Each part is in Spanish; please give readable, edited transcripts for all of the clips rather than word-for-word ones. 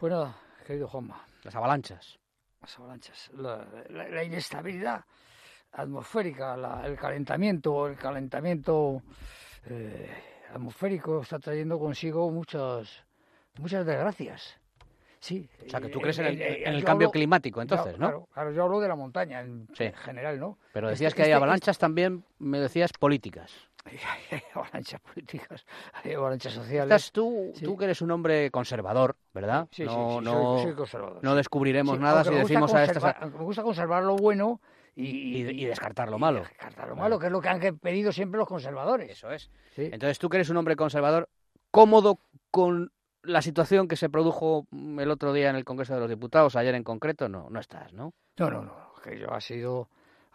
Pues nada, querido Juanma. Las avalanchas. Las avalanchas. La inestabilidad atmosférica, el calentamiento atmosférico está trayendo consigo muchas desgracias. Sí. O sea, que tú crees en el cambio climático, entonces, ¿no? Claro, yo hablo de la montaña en general, ¿no? Pero decías que hay avalanchas también, me decías, políticas. Hay avalanchas políticas, hay avalanchas sociales. Tú que eres un hombre conservador, ¿verdad? Sí, soy conservador. No descubriremos nada si decimos a estas... Me gusta conservar lo bueno y descartar lo malo. Descartar lo malo, que es lo que han pedido siempre los conservadores. Eso es. Sí. Entonces, tú que eres un hombre conservador, cómodo con la situación que se produjo el otro día en el Congreso de los Diputados, ayer en concreto, no estás, ¿no? No, que ha sido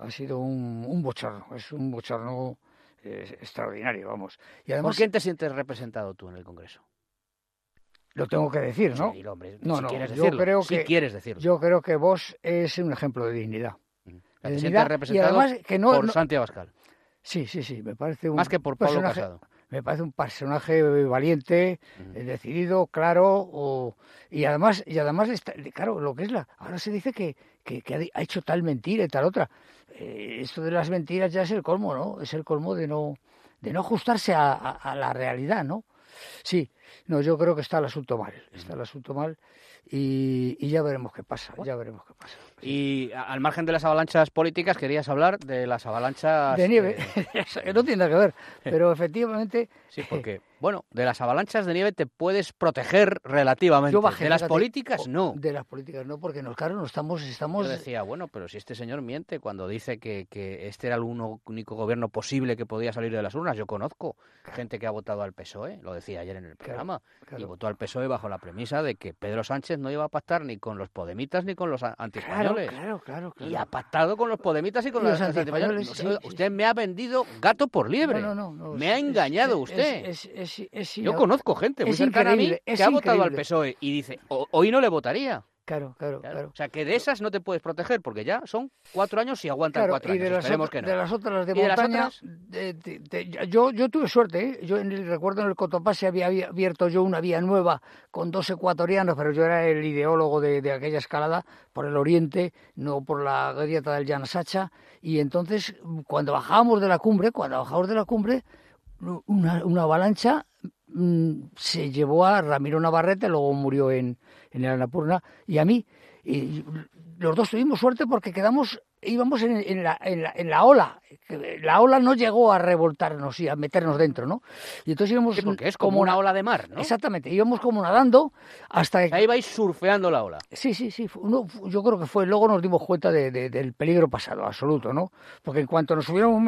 un bochorno, es un bochorno extraordinario, vamos. Y además, ¿por quién te sientes representado tú en el Congreso? Lo tengo que decir, ¿no? Sí, hombre, quieres decirlo. Yo creo que vos es un ejemplo de dignidad. Te sientes representado por Santi Abascal. Sí, me parece más que por Pablo Casado. Me parece un personaje valiente, decidido, claro, y además claro, lo que es ahora se dice que ha hecho tal mentira y tal otra. Esto de las mentiras ya es el colmo, ¿no? Es el colmo de no ajustarse a la realidad, ¿no? Sí, yo creo que está el asunto mal, y ya veremos qué pasa, Y al margen de las avalanchas políticas, querías hablar de las avalanchas... de nieve, que no tiene nada que ver, pero efectivamente... Sí, porque, de las avalanchas de nieve te puedes proteger relativamente. De las políticas, no. De las políticas no, porque no estamos... Yo decía, pero si este señor miente cuando dice que este era el único gobierno posible que podía salir de las urnas. Yo conozco gente que ha votado al PSOE, lo decía ayer en el programa, y votó al PSOE bajo la premisa de que Pedro Sánchez no iba a pactar ni con los podemitas ni con los antiespañoles. Claro. Y ha pactado con los podemitas y con los antiespañoles. Usted me ha vendido gato por liebre. No. Me ha engañado usted. Yo conozco gente muy cercana a mí que ha votado al PSOE y dice, hoy no le votaría. Claro. O sea, que de esas no te puedes proteger, porque ya son 4 años y aguantan 4 años. Esperemos que no. De las otras de montaña, yo tuve suerte, ¿eh? Yo recuerdo en el Cotopaxi había abierto yo una vía nueva con 2 ecuatorianos, pero yo era el ideólogo de aquella escalada por el oriente, no por la grieta del Llanasacha, y entonces cuando bajábamos de la cumbre, una avalancha se llevó a Ramiro Navarrete, luego murió en el Annapurna, y a mí. Y los dos tuvimos suerte porque íbamos en la ola. La ola no llegó a revoltarnos y a meternos dentro, ¿no? Y entonces íbamos... Sí, porque es como una ola de mar, ¿no? Exactamente, íbamos como nadando hasta que... Ahí vais surfeando la ola. Sí, yo creo que luego nos dimos cuenta del peligro pasado, absoluto, ¿no? Porque en cuanto nos hubiera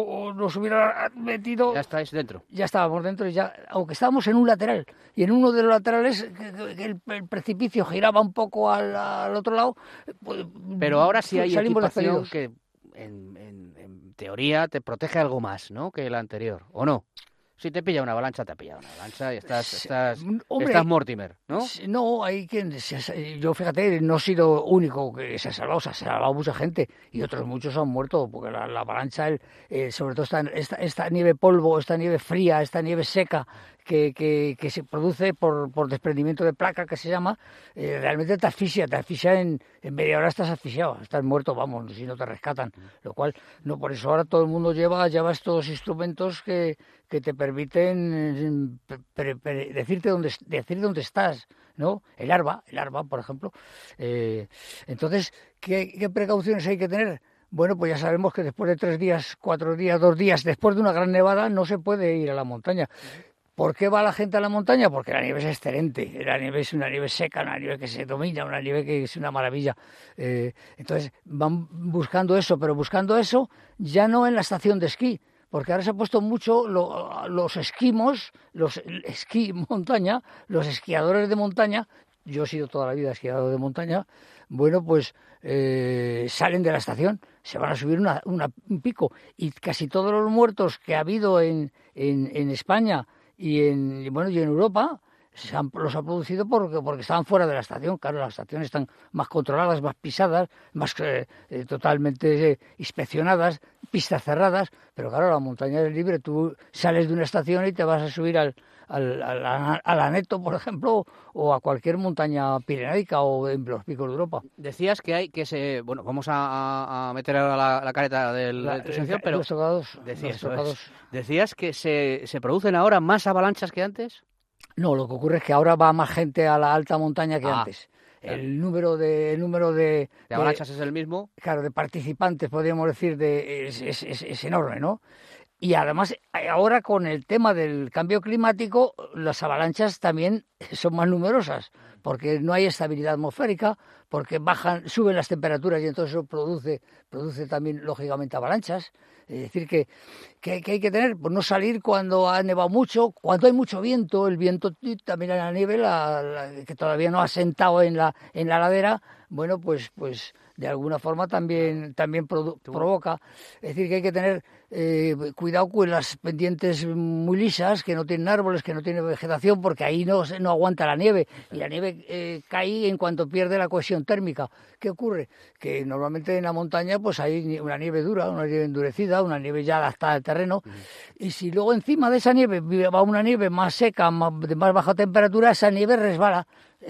metido... Ya estáis dentro. Ya estábamos dentro y ya, aunque estábamos en un lateral, y en uno de los laterales que el precipicio giraba un poco al otro lado... Pues, pero ahora sí hay equipación que en teoría te protege algo más, ¿no?, que el anterior, ¿o no? Si te pilla una avalancha, y estás Mortimer, ¿no? No, hay quien... Yo, fíjate, no he sido único que se ha salvado mucha gente, y otros muchos han muerto, porque la avalancha, sobre todo esta nieve polvo, esta nieve fría, esta nieve seca, que se produce por desprendimiento de placa, que se llama, realmente te asfixia en media hora estás asfixiado, estás muerto, vamos, si no te rescatan, lo cual, no, por eso ahora todo el mundo lleva estos instrumentos que te permiten decir dónde estás, ¿no? El arba, por ejemplo. Entonces, ¿qué precauciones hay que tener? Bueno, pues ya sabemos que después de 3 días, 4 días, 2 días, después de una gran nevada, no se puede ir a la montaña. ¿Por qué va la gente a la montaña? Porque la nieve es excelente, la nieve es una nieve seca, una nieve que se domina, una nieve que es una maravilla. Entonces van buscando eso, pero buscando eso ya no en la estación de esquí, porque ahora se ha puesto mucho los esquimos, los esquí montaña, los esquiadores de montaña. Yo he sido toda la vida esquiador de montaña. Bueno, pues salen de la estación, se van a subir un pico, y casi todos los muertos que ha habido en España y en Europa los ha producido porque estaban fuera de la estación. Claro, las estaciones están más controladas, más pisadas, más totalmente inspeccionadas, pistas cerradas, pero claro, la montaña es libre. Tú sales de una estación y te vas a subir al Aneto, por ejemplo, o a cualquier montaña pirenaica o en los picos de Europa. Decías que hay que se... Bueno, vamos a meter ahora la careta de tu sección, pero... Decías que se producen ahora más avalanchas que antes. No, lo que ocurre es que ahora va más gente a la alta montaña que antes. Claro. El número de avalanchas es el mismo. Claro, de participantes, podríamos decir, es enorme, ¿no? Y además, ahora con el tema del cambio climático, las avalanchas también son más numerosas, porque no hay estabilidad atmosférica, porque suben las temperaturas y entonces eso produce también, lógicamente, avalanchas. Es decir, que hay que tener, pues no salir cuando ha nevado mucho, cuando hay mucho viento, el viento también en la nieve, que todavía no ha sentado en la ladera, bueno, pues de alguna forma también provoca. Es decir, que hay que tener cuidado con las pendientes muy lisas, que no tienen árboles, que no tienen vegetación, porque ahí no aguanta la nieve, y la nieve cae en cuanto pierde la cohesión térmica. ¿Qué ocurre? Que normalmente en la montaña pues hay una nieve dura, una nieve endurecida, una nieve ya adaptada al terreno, y si luego encima de esa nieve va una nieve más seca, de más baja temperatura, esa nieve resbala,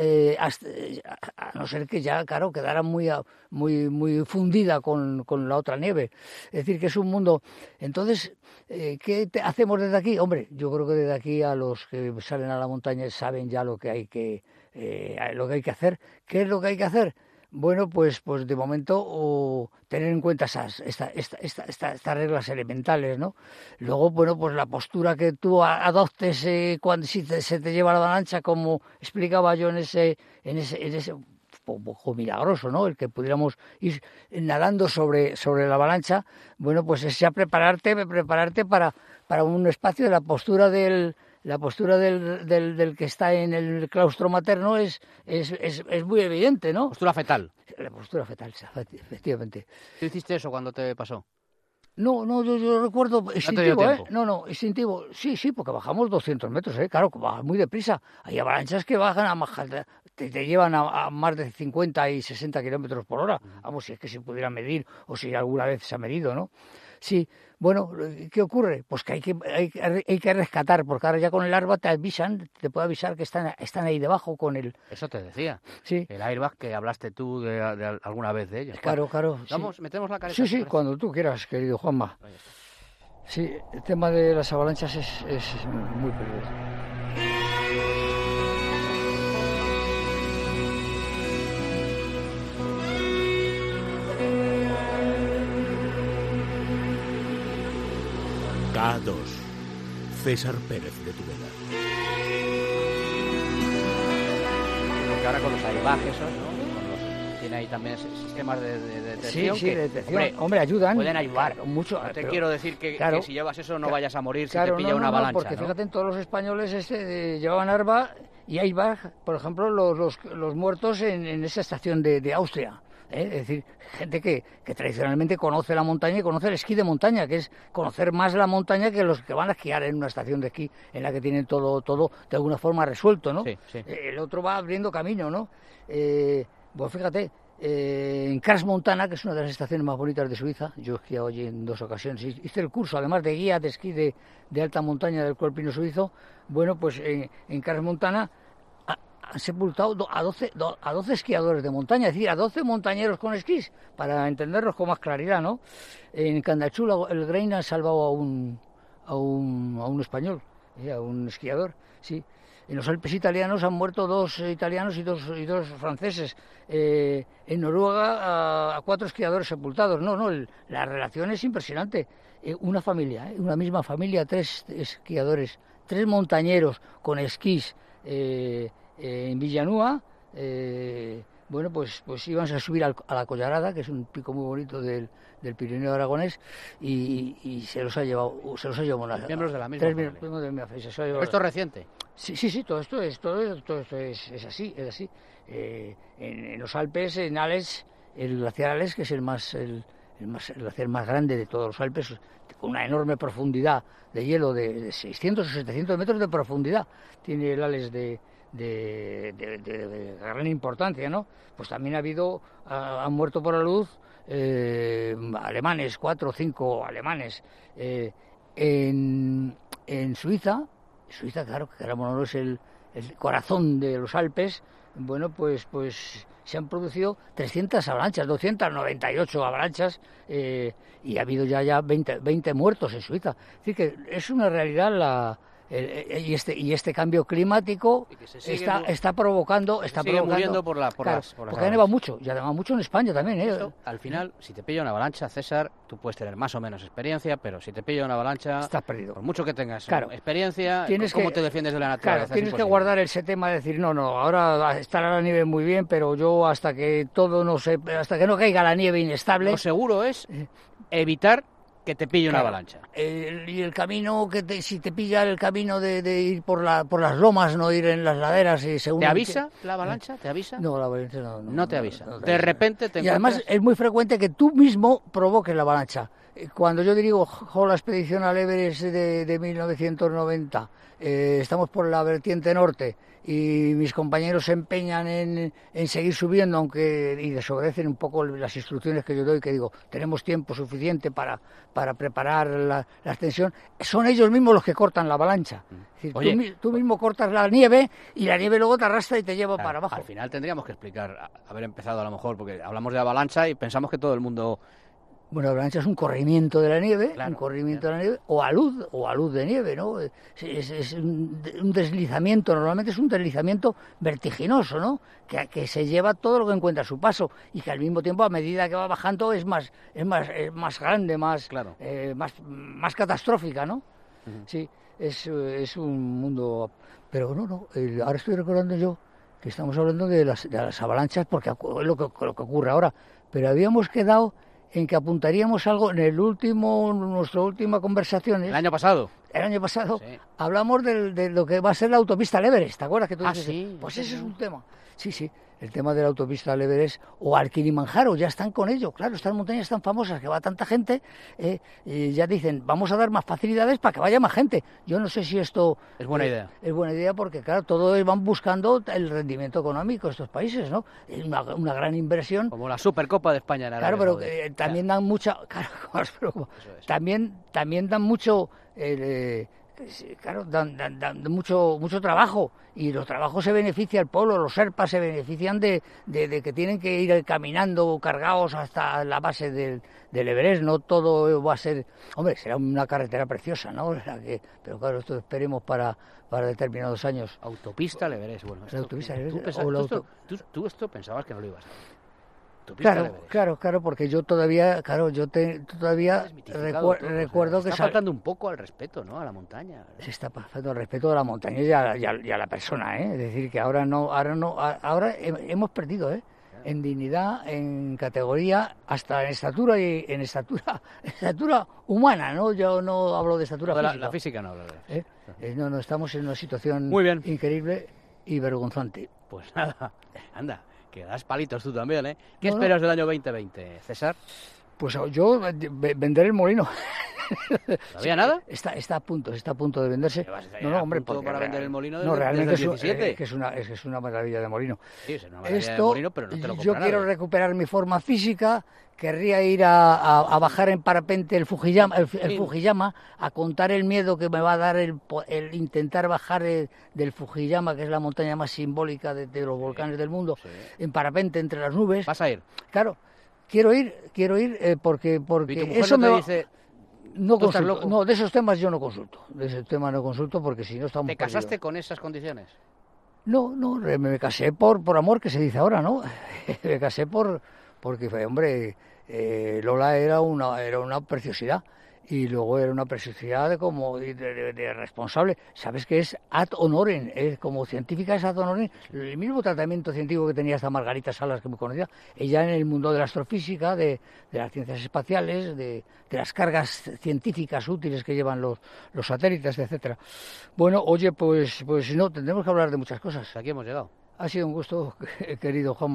a no ser que ya, claro, quedara muy fundida con la otra nieve. Es decir, que es un mundo. Entonces, ¿qué hacemos desde aquí? Hombre, yo creo que desde aquí a los que salen a la montaña saben ya lo que hay que hacer. ¿Qué es lo que hay que hacer? Bueno, pues de momento tener en cuenta estas reglas elementales, ¿no? Luego, bueno, pues la postura que tú adoptes cuando se te lleva la avalancha, como explicaba yo en ese poco milagroso, ¿no? El que pudiéramos ir nadando sobre la avalancha, bueno, pues es ya prepararte para un espacio de la postura del que está en el claustro materno es muy evidente, ¿no? Postura fetal. La postura fetal, efectivamente. ¿Tú hiciste eso cuando te pasó? No, yo recuerdo instintivo, No, instintivo. Sí, porque bajamos 200 metros, claro, bajas muy deprisa. Hay avalanchas que bajan te llevan a más de 50 y 60 kilómetros por hora. Vamos, si es que se pudiera medir o si alguna vez se ha medido, ¿no? Sí, bueno, ¿qué ocurre? Pues que hay que rescatar, porque ahora ya con el airbag te puede avisar que están ahí debajo con el... Eso te decía. Sí. El airbag que hablaste tú de alguna vez de ellos. Claro. Vamos, sí. Metemos la careta. Sí, cuando tú quieras, querido Juanma. Sí, el tema de las avalanchas es muy peligroso. K2. César Pérez de Tudela. Porque ahora con los airbags esos, ¿no? Tiene ahí también sistemas de detección. Sí, de detección. Hombre, ayudan. Pueden ayudar. Claro, mucho. No te quiero decir que si llevas eso no vayas a morir si te pilla una avalancha. Porque fíjate, en todos los españoles llevaban airbag, por ejemplo, los muertos en esa estación de Austria. Es decir, gente que tradicionalmente conoce la montaña y conoce el esquí de montaña, que es conocer más la montaña que los que van a esquiar en una estación de esquí en la que tienen todo de alguna forma resuelto, ¿no? Sí. El otro va abriendo camino, ¿no? Pues fíjate, en Crans Montana, que es una de las estaciones más bonitas de Suiza, yo he esquiado allí en 2 ocasiones, hice el curso, además de guía de esquí de alta montaña del Club Alpino Suizo. Bueno, pues en Crans Montana han sepultado a 12 esquiadores de montaña, es decir, a 12 montañeros con esquís, para entenderlos con más claridad, ¿no? En Candachú el Grain ha salvado a un español, a un esquiador, sí. En los Alpes italianos han muerto 2 italianos y dos franceses. En Noruega a 4 esquiadores sepultados. La relación es impresionante. Una familia, una misma familia, 3 esquiadores, 3 montañeros con esquís en Villanúa. Bueno, pues iban a subir a la Collarada, que es un pico muy bonito del Pirineo aragonés, y se los ha llevado miembros de la misma familia. 3 miembros de mi familia. ¿Esto es reciente? Sí, todo esto es así. En los Alpes, en Ales, el glaciar Ales, que es el glaciar más grande de todos los Alpes, con una enorme profundidad de hielo de 600 o 700 metros de profundidad, tiene el Ales de de gran importancia, ¿no? Pues también han muerto por la luz alemanes, 4 o 5 alemanes. En Suiza, claro, que no es el corazón de los Alpes, bueno, pues se han producido 300 avalanchas, 298 avalanchas, y ha habido ya 20 muertos en Suiza. Es decir, que es una realidad y este cambio climático está provocando... muriendo por las porque ha nevado mucho, y ha nevado mucho en España también. Eso, al final, si te pilla una avalancha, César, tú puedes tener más o menos experiencia, pero si te pilla una avalancha... Estás perdido. Por mucho que tengas experiencia, ¿cómo te defiendes de la naturaleza? Claro, tienes que guardar ese tema de decir, no, ahora estará la nieve muy bien, pero yo hasta que hasta que no caiga la nieve inestable... Lo seguro es evitar que te pille una avalancha. Y el camino, si te pilla el camino de ir por las lomas, no ir en las laderas... ¿Te avisa la avalancha? ¿Te avisa? No, la avalancha no. No te avisa. De repente te encuentras... Y además es muy frecuente que tú mismo provoques la avalancha. Cuando yo dirijo la expedición al Everest de 1990, estamos por la vertiente norte y mis compañeros se empeñan en seguir subiendo, y desobedecen un poco las instrucciones que yo doy, que digo, tenemos tiempo suficiente para preparar la ascensión. Son ellos mismos los que cortan la avalancha. Es decir, oye, tú mismo cortas la nieve y la nieve luego te arrastra y te lleva para abajo. Al final tendríamos que explicar, haber empezado a lo mejor, porque hablamos de avalancha y pensamos que todo el mundo... Bueno, la avalancha es un corrimiento de la nieve, de la nieve, o a luz de nieve, ¿no? Es un deslizamiento, normalmente es un deslizamiento vertiginoso, ¿no? Que se lleva todo lo que encuentra a su paso y que al mismo tiempo, a medida que va bajando, es más grande, más catastrófica, ¿no? Uh-huh. Sí, es un mundo... Pero ahora estoy recordando yo que estamos hablando de las avalanchas porque es lo que ocurre ahora, pero habíamos quedado en que apuntaríamos algo en nuestra última conversación. ¿El año pasado? El año pasado hablamos de lo que va a ser la autopista al Everest, ¿te acuerdas que tú dices? Sí. Pues ese es un tema. Sí, el tema de la autopista al Everest o al Kilimanjaro, ya están con ello. Claro, estas montañas tan famosas que va tanta gente, y ya dicen, vamos a dar más facilidades para que vaya más gente. Yo no sé si esto... Es buena idea. Es buena idea porque, claro, todos van buscando el rendimiento económico de estos países, ¿no? Es una gran inversión. Como la Supercopa de España en Arabia. Claro, pero también dan mucha... Claro, también dan mucho... dan mucho trabajo, y los trabajos se beneficia el pueblo, los Sherpas se benefician de que tienen que ir caminando cargados hasta la base del Everest. No todo va a ser, hombre, será una carretera preciosa, ¿no? Pero claro, esto esperemos para determinados años. Autopista al Everest, bueno. Tú esto pensabas que no lo ibas a hacer. Claro, porque yo todavía recuerdo que... Está faltando un poco al respeto, ¿no? A la montaña, ¿verdad? Se está faltando al respeto a la montaña y a la persona, ¿eh? Es decir, que ahora hemos perdido, ¿eh? Claro. En dignidad, en categoría, hasta en estatura estatura humana, ¿no? Yo no hablo de estatura física. La física no hablo de eso. No, estamos en una situación muy bien, increíble y vergonzante. Pues nada, anda. Que das palitos tú también, ¿eh? ¿Qué esperas del año 2020, César? Pues yo vender el molino. ¿Todavía nada? Está a punto de venderse. Hombre, para vender el molino realmente desde el 17. Es una maravilla de molino. Sí, es una maravilla de molino, pero no te lo compra yo quiero recuperar mi forma física, querría ir a bajar en parapente el Fujiyama, a contar el miedo que me va a dar el intentar bajar del Fujiyama, que es la montaña más simbólica de los volcanes del mundo, en parapente entre las nubes. ¿Vas a ir? Claro, quiero ir porque eso no te dice... No consulto. No, de esos temas yo no consulto. De ese tema no consulto porque si no estamos... ¿Te casaste con esas condiciones? No, me casé por amor, que se dice ahora, ¿no? Me casé porque, hombre, Lola era una preciosidad. Y luego era una preciosidad de responsable. ¿Sabes qué es ad honorem? Como científica es ad honorem. El mismo tratamiento científico que tenía esta Margarita Salas, que me conocía. Ella en el mundo de la astrofísica, de las ciencias espaciales, de las cargas científicas útiles que llevan los satélites, etcétera. Bueno, oye, pues no, tendremos que hablar de muchas cosas. Aquí hemos llegado. Ha sido un gusto, querido Juanma.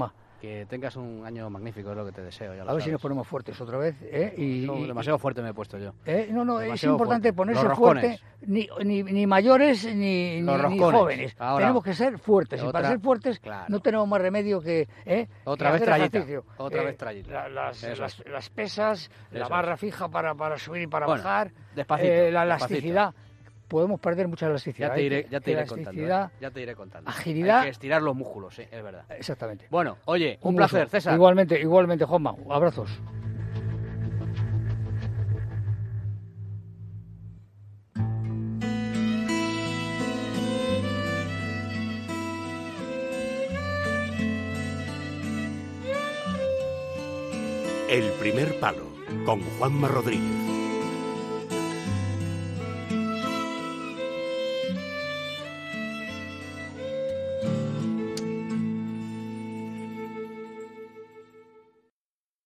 Que tengas un año magnífico, es lo que te deseo. Ya a ver si nos ponemos fuertes otra vez. Demasiado fuerte me he puesto yo. No, es Demasiado importante fuerte. ponerse fuerte, ni mayores ni jóvenes. Ahora, tenemos que ser fuertes. Y para ser fuertes claro. no tenemos más remedio que otra vez trayita. Otra vez trayita. Las pesas, la barra fija para subir y para bajar, despacito, la elasticidad. Podemos perder mucha elasticidad. Ya te iré contando. Ya te iré contando. Agilidad. Hay que estirar los músculos, es verdad. Exactamente. Bueno, oye, un placer, César. Igualmente, Juanma. Abrazos. El primer palo, con Juanma Rodríguez.